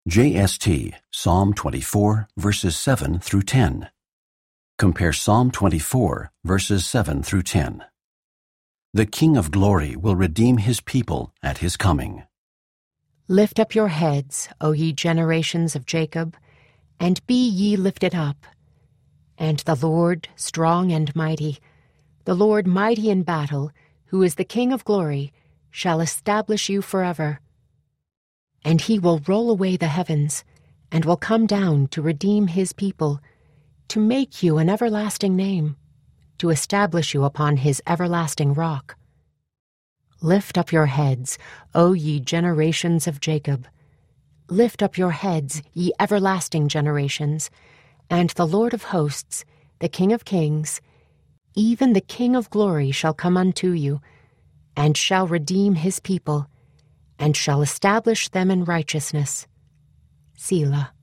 JST, Psalm 24, verses 7 through 10. Compare Psalm 24, verses 7 through 10. The King of Glory will redeem his people at his coming. Lift up your heads, O ye generations of Jacob, and be ye lifted up. And the Lord, strong and mighty, the Lord mighty in battle, who is the King of glory, shall establish you forever. And he will roll away the heavens, and will come down to redeem his people, to make you an everlasting name, to establish you upon his everlasting rock. Lift up your heads, O ye generations of Jacob. Lift up your heads, ye everlasting generations, and the Lord of hosts, the King of kings, even the King of glory shall come unto you, and shall redeem his people, and shall establish them in righteousness. Selah.